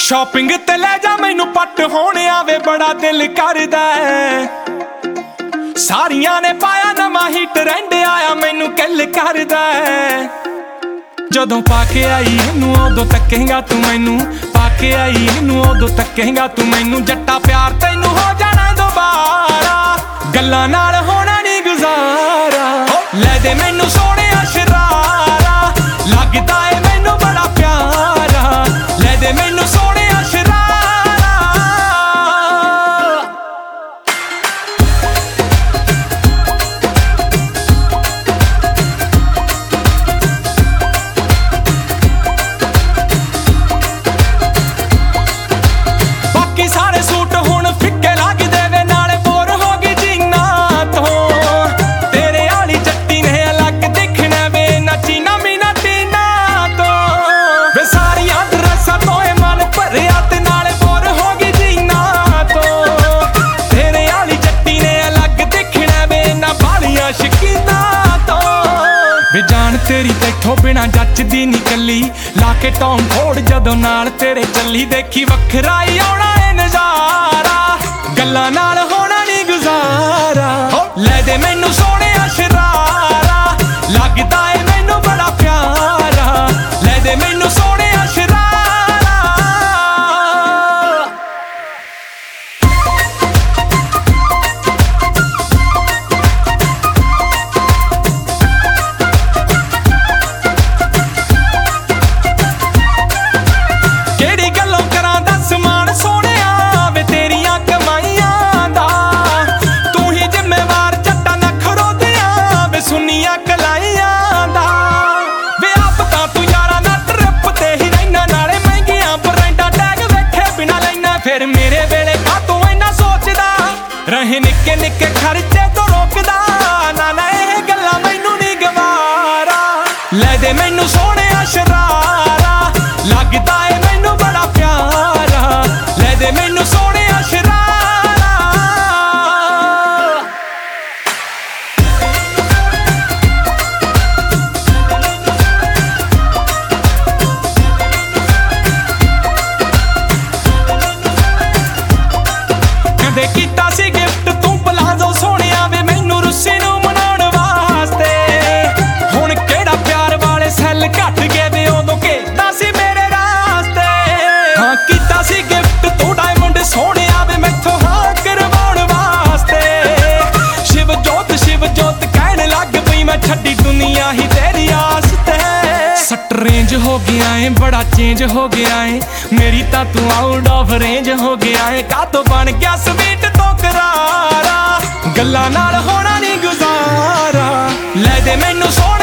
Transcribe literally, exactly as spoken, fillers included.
Shopping ते ले जा मैनू पट होने आवे बड़ा दिल करदा है। सारियां ने पाया नवां ही ट्रेंड आया मैनू किल करदा है। जदों पाके आई इनू उदों तकेगा तू मैनू, पाके आई इनू उदों तकेगा तू मैनू। जट्टा प्यार तैनू हो जाना दोबारा, गल्लां नाल होना नहीं गुजारा। ले दे मैनू सोने शरारा, लगदा है मैनू बड़ा प्यारा। ले दे मैनू सोने तेरी तैथों बिना जचदी नी कली, लाके टॉम फोड़ जदों नाल तेरे चली। देखी वखरा ही आउणा है नजारा, गल्लां नाल होना नी गुजारा। ले दे मैनू सोने शरारा, लगदा है मैनू बड़ा प्यारा। ले दे मैनू सोने शरारा। फिर मेरे वेले का तू इन्ना सोचदा रहे, निक्के निक्के खर्चे तो रोकदा ना ना। ये गल्लां मैनू नहीं गवारा। ले दे मैनू सोने शरारा, लगदा है मैनू बड़ा प्यारा। ले दे मैनू सोने शरारा। कदे कीता सी गिफ्ट तू पलाजो सोनिया वे मैनू रुस्सी नू मनाउण वास्ते। हुण केड़ा प्यार वाले सैल घट गए वे उदों केदा सी मेरे रास्ते। हाँ कीता सी गिफ्ट तू डायमंड सोनिया वे मैथों हाँ करवाउण वास्ते। शिव जोत शिव जोत कहण लग पई मैं छड्डी दुनिया ही तेरी आस ते। सट रेंज हो गया है बड़ा चेंज हो गया है, मेरी तां तू आउट ऑफ रेंज हो गया है। का तो बन गया स्वीट तो करारा, गल्लां नाल होना नहीं गुजारा। ले दे मैनू